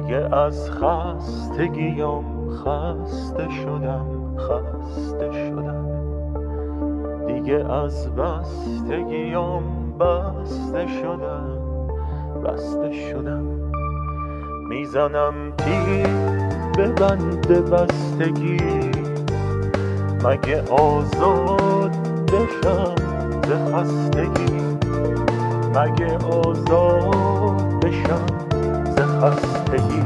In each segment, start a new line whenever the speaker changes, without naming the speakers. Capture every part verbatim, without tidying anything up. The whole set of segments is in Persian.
دیگه از خستگیم خسته شدم خسته شدم دیگه از بستگیم بسته شدم بسته شدم میزنم تیر به بند بستگی مگه آزاد بشم ز خستگی مگه آزاد بشم ز خستگی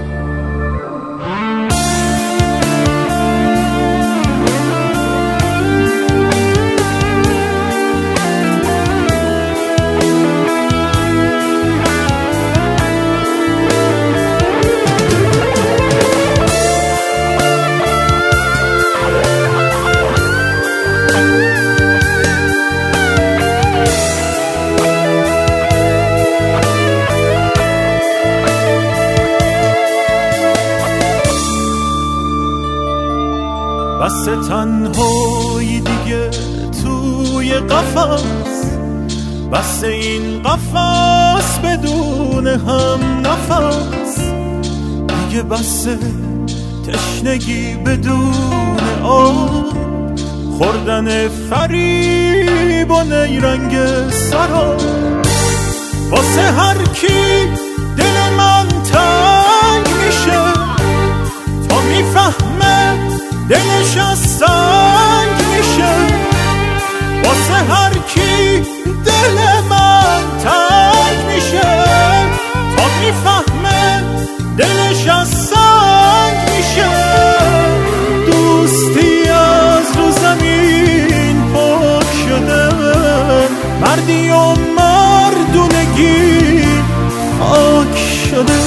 بس تنهایی دیگه توی قفس بس این قفس بدون هم نفس دیگه بس تشنگی بدون آب خوردن فریب و نیرنگ سراب واسه هر کی دل من تنگ میشه تا میفهمه دلش از سنگ میشه واسه هر کی دل من تنگ میشه تا میفهمه دلش از سنگ میشه دوستی از رو زمین پاک شده مردی و مردونگی آک شده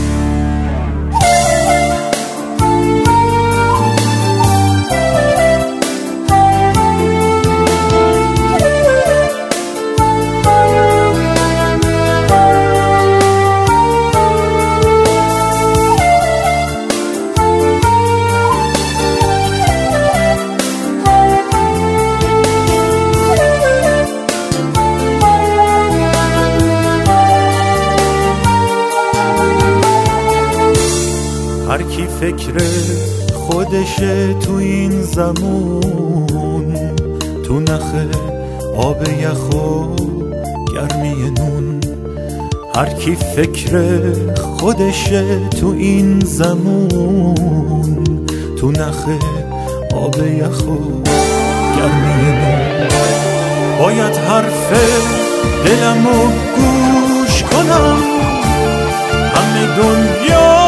هر کی فکر خودشه تو این زمون تو نخه آب یخ و گرمی نون هر کی فکر خودشه تو این زمون تو نخه آب یخ و گرمی نون باید حرف دلمو گوش کنم همه دنیا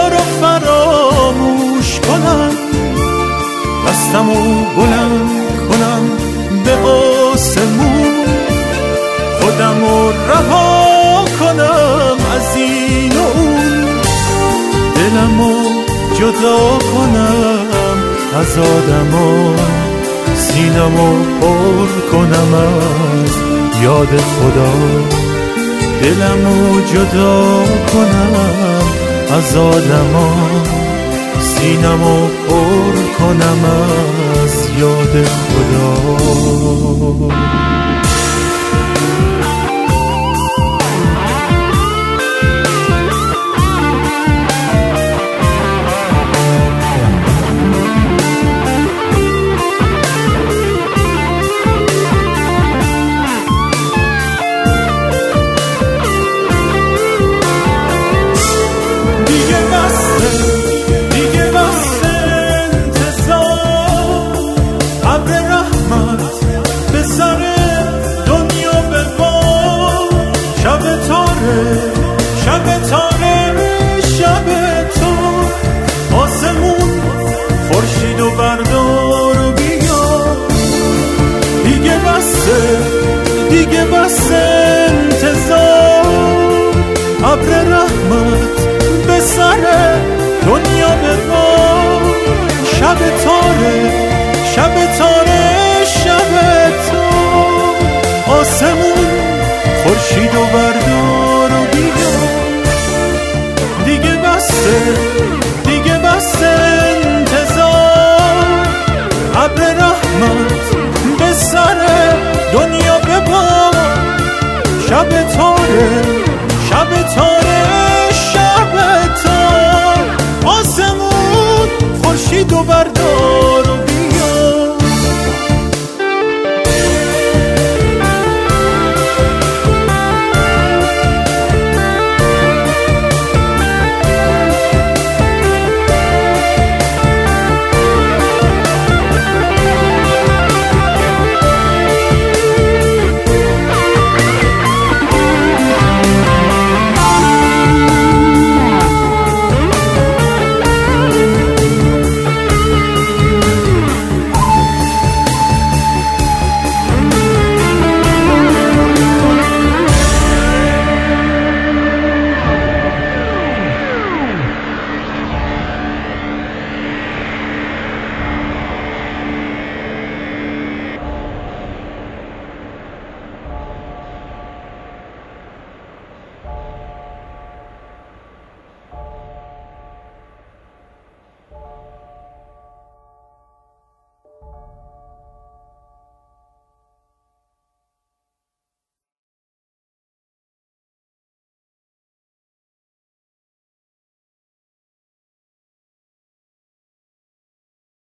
فراموش کنم دستمو بلند کنم به آسمون خودمو رها کنم از این و اون دلمو جدا کنم از آدما سینمو پر کنم از یاد خدا دلمو جدا کنم از آدما سینمو پر کنم از یاد خدا شب تاره شب تو آسمون خورشید و بردار و بیا دیگه بسه دیگه بسه انتظار ابر رحمت به سر دنیا ببار شب تاره